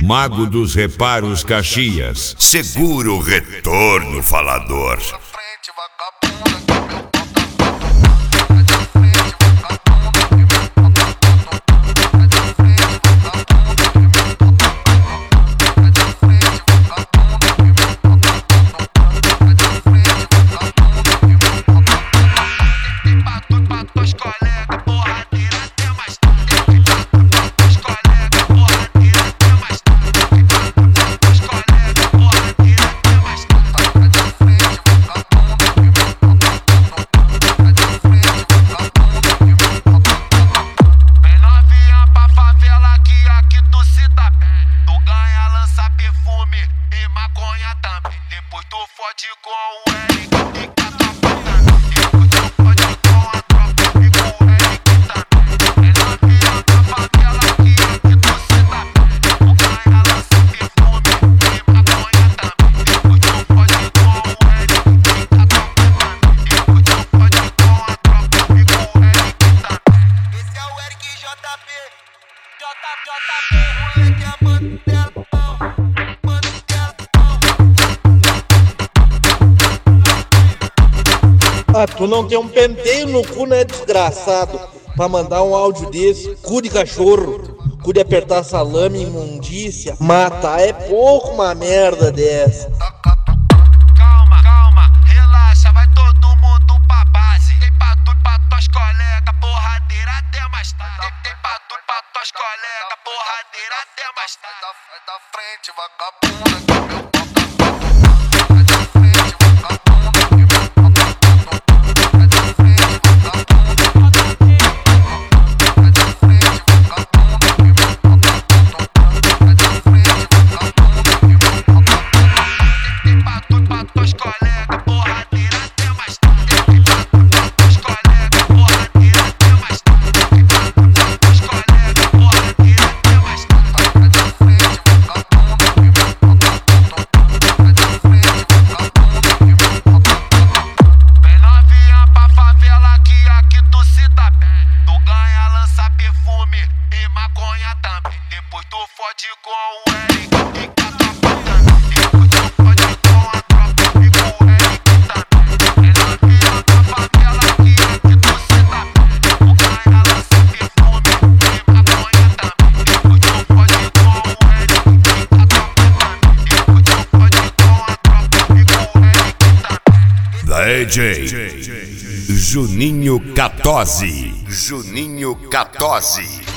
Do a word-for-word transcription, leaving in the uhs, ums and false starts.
Mago dos Reparos Caxias. Seguro retorno, falador. Depois tu fode com o L e cata depois tu fode com a tropa e com o L também. É novinha da favela que aqui tu se dá bem. O Gaia lança perfume e maconha também. Depois tu fode com o L e cata depois tu fode com a tropa e com o L também. Esse é o Eric J P, J J P, moleque é Mandelão. Ah, tu não tem um penteio no cu, né, desgraçado? Pra mandar um áudio desse, cu de cachorro, cu de apertar salame, imundícia. Matar é pouco uma merda dessa. Calma, calma, relaxa, vai todo mundo pra base. Tem pra tu, pra tuas colegas, porradeira até mais tarde. Tem, tem pra tu, pra tuas colegas, porradeira até mais tarde. Sai da frente, vagabunda, que meu pau tá sai da frente, vagabunda, que meu pau tá depois tu fode com o L e cata depois tu fode com a tropa e com o L também. É novinha da favela que aqui tu se dá bem. O Gaia lança perfume e maconha também. Depois tu fode com o L e cata depois tu fode com a tropa e com o L também. Da E J Juninho Catozzi. Juninho Catozzi.